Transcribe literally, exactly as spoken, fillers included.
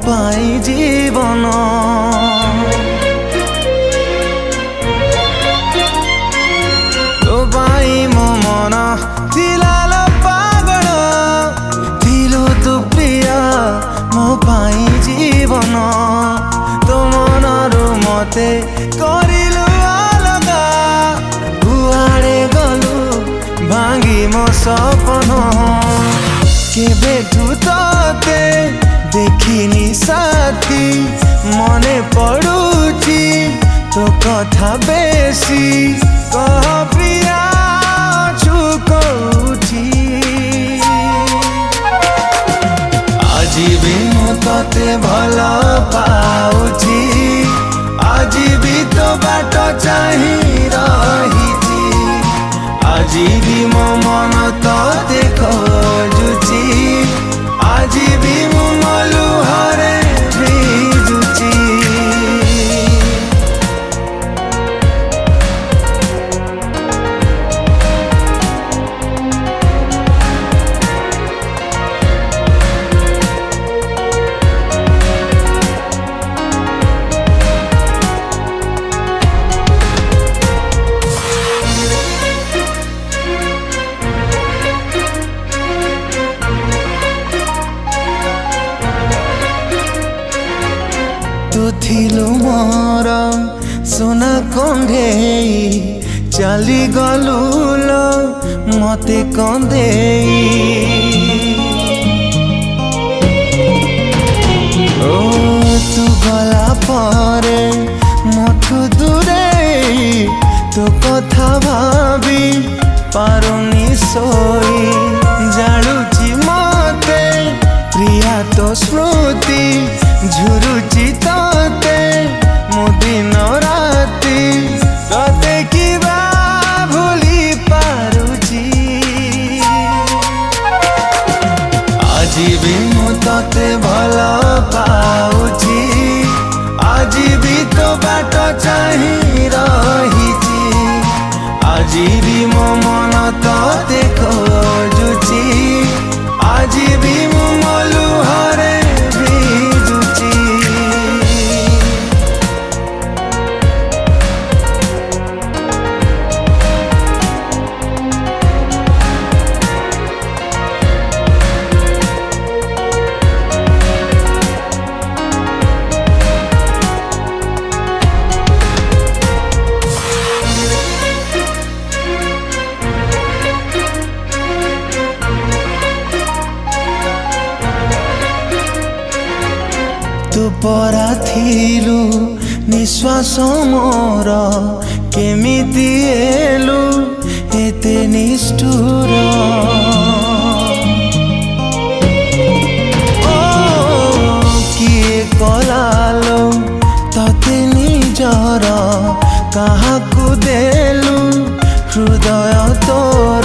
पाई जीवन तो पाई मो मन थिला लो पागल थिलु तु प्रिय मो पाई जीवन तो मनरु मते करिलु अलगा कुआड़े गलु भांगी मो सपन केबेठु तोते देखिनी साथी मने पड़ुची तो कथा बेसी कह प्रिया छुकौठी आज भी मु तते भल पाउची आज भी तो बाट चाही रहिची आज भी मो मन तते खोजुची आज भी मु मलु हरे भिजुची तू थिलु मोर सोना कंधेई चली गलु लो मते कंधेई ओ तू गला परे मठु दूरे तो कथा भाभी पारुनी सोई जालुची मते प्रिया तो स्मृति झुरुची तोते मो दिन राति तोते किबा भूली पारुची आज भी मु तोते भल पाउची आज भी तो बाट चाही रहिची आज भी मो मन तोते खोजुची आज भी मु मलु हरे तू परा थिलु निश्वास मोर केमिति एलु एते निष्ठुर ओ किए कलालो तते निजर काहाकु देलु हृदय तोर